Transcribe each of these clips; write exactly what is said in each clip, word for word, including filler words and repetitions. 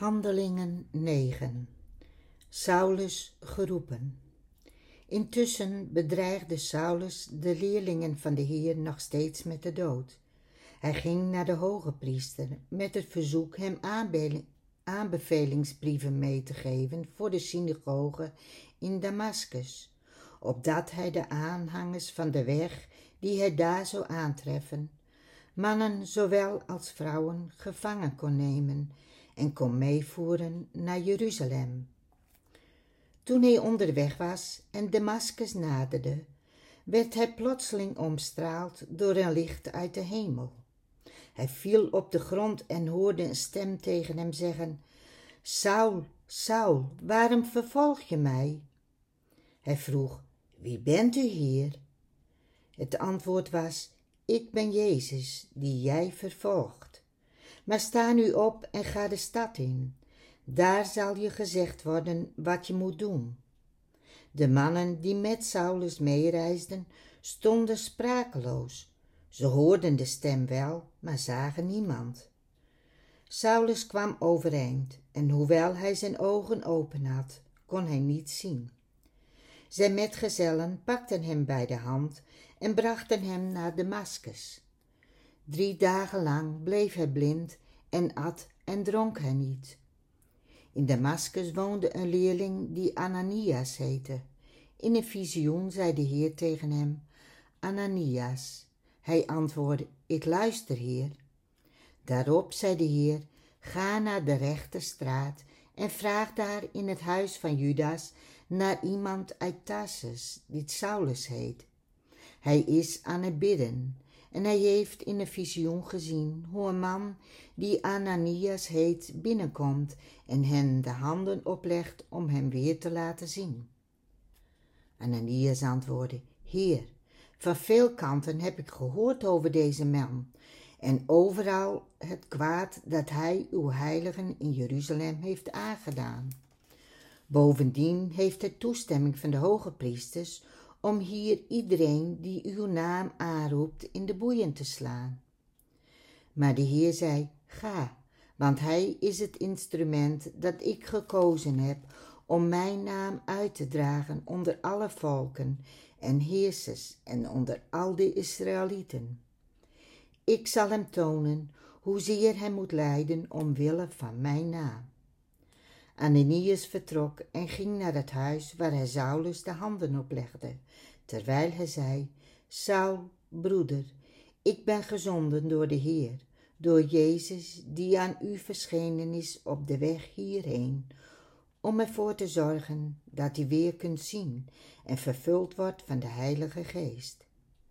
Handelingen negen. Saulus geroepen. Intussen bedreigde Saulus de leerlingen van de Heer nog steeds met de dood. Hij ging naar de hoge priester met het verzoek hem aanbe- aanbevelingsbrieven mee te geven voor de synagoge in Damaskus, opdat hij de aanhangers van de weg die hij daar zou aantreffen, mannen zowel als vrouwen, gevangen kon nemen en kon meevoeren naar Jeruzalem. Toen hij onderweg was en Damaskus naderde, werd hij plotseling omstraald door een licht uit de hemel. Hij viel op de grond en hoorde een stem tegen hem zeggen: Saul, Saul, waarom vervolg je mij? Hij vroeg: Wie bent u, Heer? Het antwoord was: Ik ben Jezus, die jij vervolgt. Maar sta nu op en ga de stad in. Daar zal je gezegd worden wat je moet doen. De mannen die met Saulus meereisden, stonden sprakeloos. Ze hoorden de stem wel, maar zagen niemand. Saulus kwam overeind, en hoewel hij zijn ogen open had, kon hij niets zien. Zijn metgezellen pakten hem bij de hand en brachten hem naar Damaskus. Drie dagen lang bleef hij blind en at en dronk hij niet. In Damaskus woonde een leerling die Ananias heette. In een visioen zei de Heer tegen hem: Ananias. Hij antwoordde: Ik luister, Heer. Daarop zei de Heer: Ga naar de rechte straat en vraag daar in het huis van Judas naar iemand uit Tarsus die Saulus heet. Hij is aan het bidden en hij heeft in een visioen gezien hoe een man die Ananias heet binnenkomt en hen de handen oplegt om hem weer te laten zien. Ananias antwoordde: Heer, van veel kanten heb ik gehoord over deze man en overal het kwaad dat hij uw heiligen in Jeruzalem heeft aangedaan. Bovendien heeft hij toestemming van de hoge priesters om hier iedereen die uw naam aanroept in de boeien te slaan. Maar de Heer zei: Ga, want hij is het instrument dat ik gekozen heb om mijn naam uit te dragen onder alle volken en heersers en onder al de Israëlieten. Ik zal hem tonen hoezeer hij moet lijden omwille van mijn naam. Ananias vertrok en ging naar het huis waar hij Saulus de handen oplegde, terwijl hij zei: Saul, broeder, ik ben gezonden door de Heer, door Jezus die aan u verschenen is op de weg hierheen, om ervoor te zorgen dat u weer kunt zien en vervuld wordt van de Heilige Geest.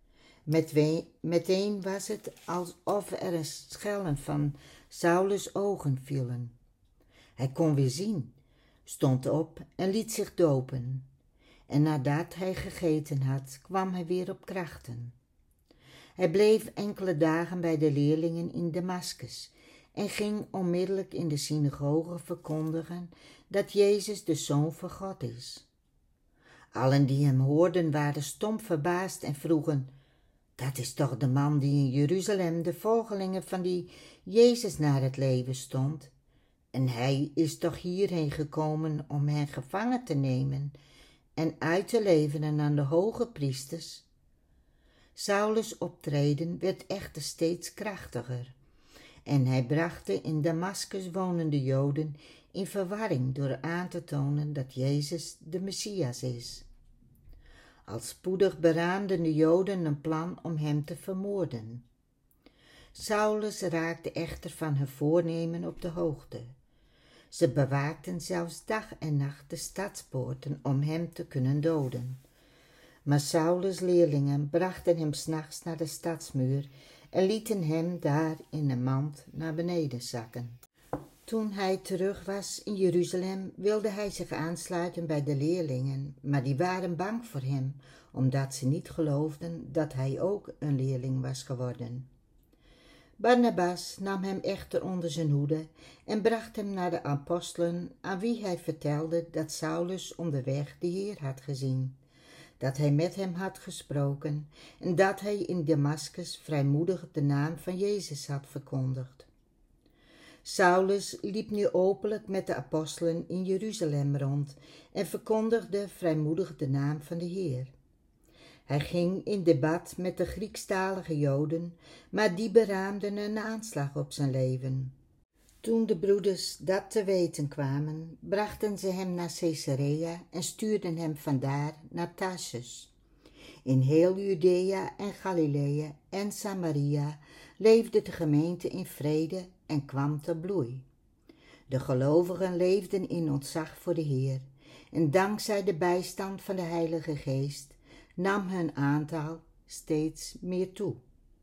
Meteen was het alsof er een schellen van Saulus' ogen vielen. Hij kon weer zien, stond op en liet zich dopen. En nadat hij gegeten had, kwam hij weer op krachten. Hij bleef enkele dagen bij de leerlingen in Damaskus en ging onmiddellijk in de synagoge verkondigen dat Jezus de Zoon van God is. Allen die hem hoorden waren stom verbaasd en vroegen: Dat is toch de man die in Jeruzalem de volgelingen van die Jezus naar het leven stond? En hij is toch hierheen gekomen om hen gevangen te nemen en uit te leveren aan de hoge priesters? Saulus' optreden werd echter steeds krachtiger en hij bracht de in Damaskus wonende Joden in verwarring door aan te tonen dat Jezus de Messias is. Al spoedig beraamden de Joden een plan om hem te vermoorden. Saulus raakte echter van hun voornemen op de hoogte. Ze bewaakten zelfs dag en nacht de stadspoorten om hem te kunnen doden. Maar Saulus' leerlingen brachten hem 's nachts naar de stadsmuur en lieten hem daar in een mand naar beneden zakken. Toen hij terug was in Jeruzalem wilde hij zich aansluiten bij de leerlingen, maar die waren bang voor hem, omdat ze niet geloofden dat hij ook een leerling was geworden. Barnabas nam hem echter onder zijn hoede en bracht hem naar de apostelen, aan wie hij vertelde dat Saulus onderweg de Heer had gezien, dat hij met hem had gesproken en dat hij in Damaskus vrijmoedig de naam van Jezus had verkondigd. Saulus liep nu openlijk met de apostelen in Jeruzalem rond en verkondigde vrijmoedig de naam van de Heer. Hij ging in debat met de Griekstalige Joden, maar die beraamden een aanslag op zijn leven. Toen de broeders dat te weten kwamen, brachten ze hem naar Caesarea en stuurden hem vandaar naar Tarsus. In heel Judea en Galilea en Samaria leefde de gemeente in vrede en kwam tot bloei. De gelovigen leefden in ontzag voor de Heer, en dankzij de bijstand van de Heilige Geest nam hun aantal steeds meer toe.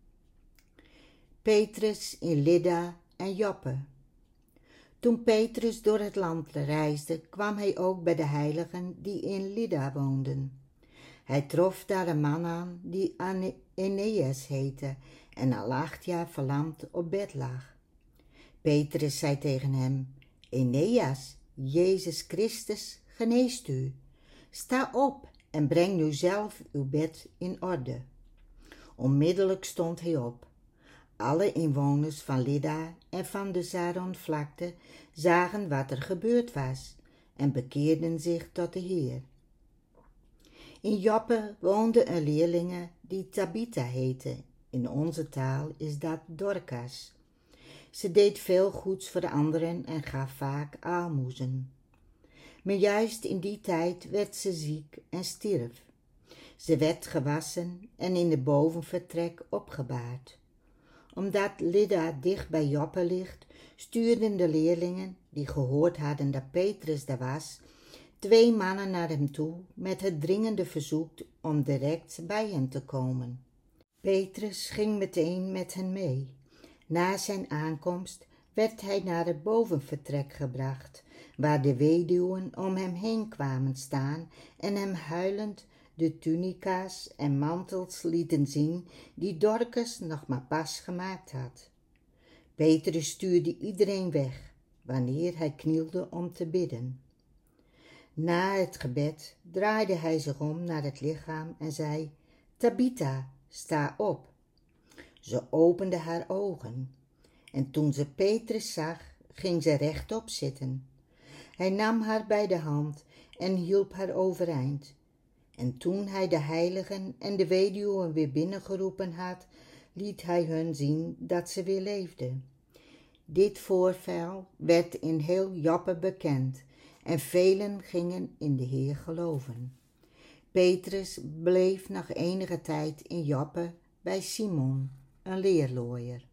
Petrus in Lydda en Joppe. Toen Petrus door het land reisde, kwam hij ook bij de heiligen die in Lydda woonden. Hij trof daar een man aan die Aeneas heette en al acht jaar verlamd op bed lag. Petrus zei tegen hem: Aeneas, Jezus Christus geneest u. Sta op en breng nu zelf uw bed in orde. Onmiddellijk stond hij op. Alle inwoners van Lydda en van de Saronvlakte zagen wat er gebeurd was en bekeerden zich tot de Heer. In Joppe woonde een leerlinge die Tabitha heette. In onze taal is dat Dorcas. Ze deed veel goeds voor de anderen en gaf vaak aalmoezen. Maar juist in die tijd werd ze ziek en stierf. Ze werd gewassen en in het bovenvertrek opgebaard. Omdat Lydda dicht bij Joppe ligt, stuurden de leerlingen, die gehoord hadden dat Petrus daar was, twee mannen naar hem toe met het dringende verzoek om direct bij hen te komen. Petrus ging meteen met hen mee. Na zijn aankomst werd hij naar het bovenvertrek gebracht, waar de weduwen om hem heen kwamen staan en hem huilend de tunica's en mantels lieten zien die Dorcas nog maar pas gemaakt had. Petrus stuurde iedereen weg, wanneer hij knielde om te bidden. Na het gebed draaide hij zich om naar het lichaam en zei: Tabitha, sta op. Ze opende haar ogen en toen ze Petrus zag, ging ze rechtop zitten. Hij nam haar bij de hand en hielp haar overeind. En toen hij de heiligen en de weduwen weer binnengeroepen had, liet hij hun zien dat ze weer leefde. Dit voorval werd in heel Joppe bekend en velen gingen in de Heer geloven. Petrus bleef nog enige tijd in Joppe bij Simon, een leerlooier.